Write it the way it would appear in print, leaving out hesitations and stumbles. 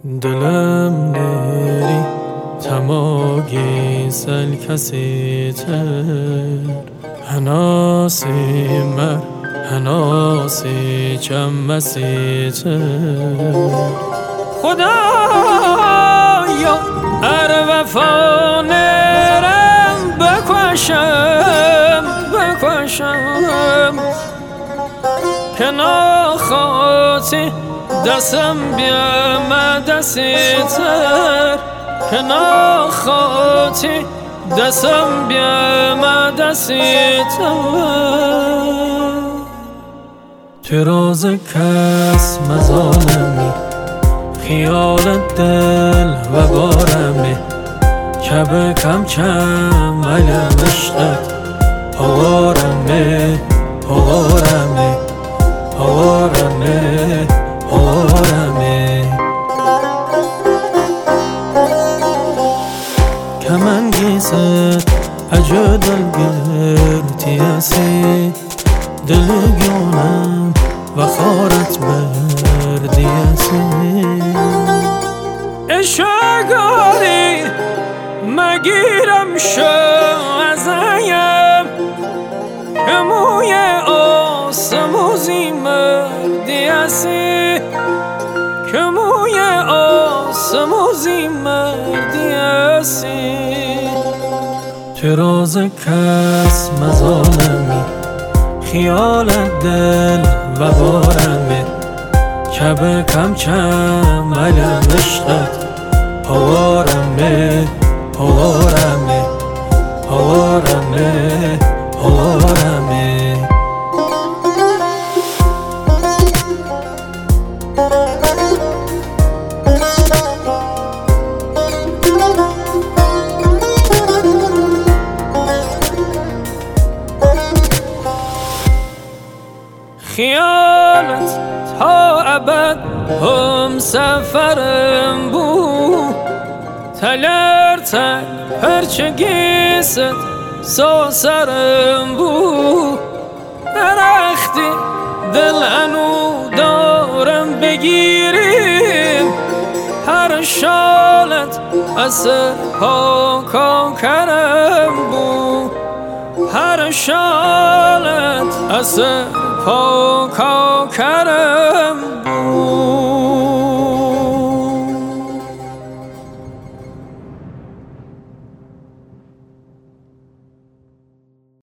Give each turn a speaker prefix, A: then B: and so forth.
A: دلم نری تماگی سل کسی تر هناسی مر هناسی چمسی تر خدایا ار وفا نرم بکشم که ناخاطی دستم بیامه دستی تر که ناخاطی دستم بیامه دستی تر تو روز کس مظالمی خیال دل و بارمی کب کم کم علم عشقت هوارمه کمنگیست اجو دلگرتی اسی دلگونم و خارت بردی اسی اشگاری مگیرم شو ازایم که موی آسموزی مردی اسی که موی آسموزی مردی اسی تو روز کس مظالمی خیال دل و بارمی کب کم کم علم عشقت هوارمه خیالت تا ابد هم سفرم بود تلرتن پرچگیست سو سرم بود درختی دل انو دارم بگیریم هر شالت اثر پاکا کرم بود هر شالت اثر پاکا کرم